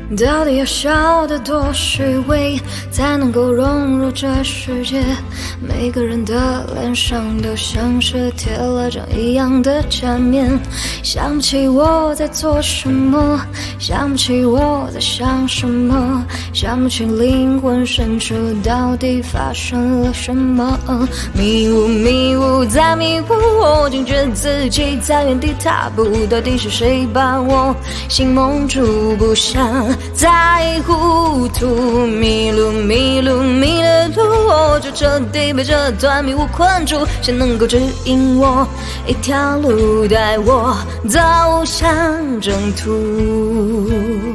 到底要笑得多虚伪，才能够融入这世界？每个人的脸上都像是贴了张一样的假面，想不起我在做什么，想不起我在想什么，想不起灵魂深处到底发生了什么。迷雾迷雾在迷雾，我惊觉自己在原地踏步，到底是谁把我心蒙住？不想再糊涂，迷路迷路迷了路，我就彻底被这段迷雾困住。谁能够指引我一条路，带我走向征途？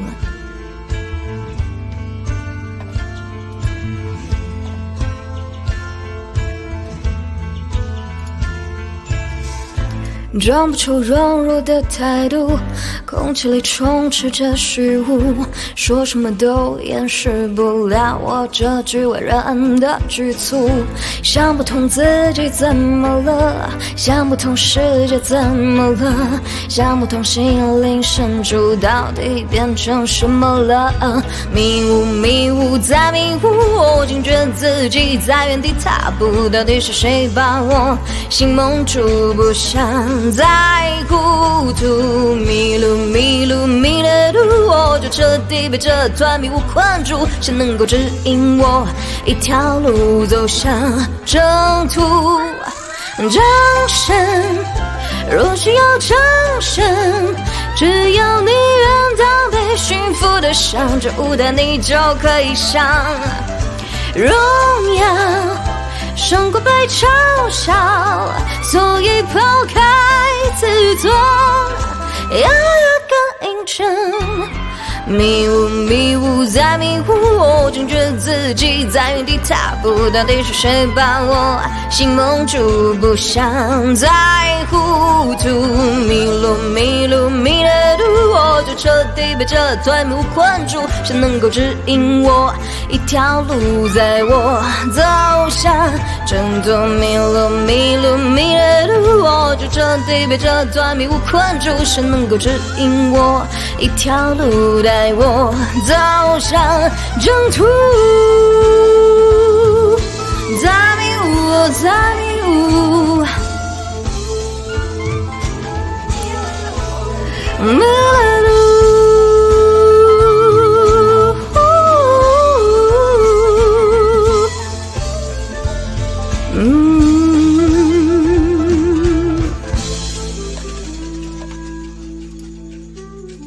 装不出融入的态度，空气里充斥着虚无，说什么都掩饰不了我这局外人的局促。想不通自己怎么了，想不通世界怎么了，想不通心灵深处到底变成什么了。迷雾迷雾在迷雾，我惊觉自己在原地踏步，到底是谁把我心蒙住？不想再糊涂，迷路迷路迷了路，我就彻底被这团迷雾困住。谁能够指引我一条路，走向征途？掌声若需要掌声，只要你愿当被驯服的象，这舞台你就可以上。荣耀胜过被嘲笑，所以抛开自尊，要有个映衬。迷雾迷雾在迷雾，我惊觉自己在原地踏步，到底是谁把我心蒙住？不想再糊涂，迷路迷路迷了路，我就彻底被这团迷雾困住。谁能够指引我一条路，载我走向征途？迷路迷路迷了路，我就彻底被这团迷雾困住。谁能够指引我一条路，带我走向征途？在迷雾，在迷雾，迷了路。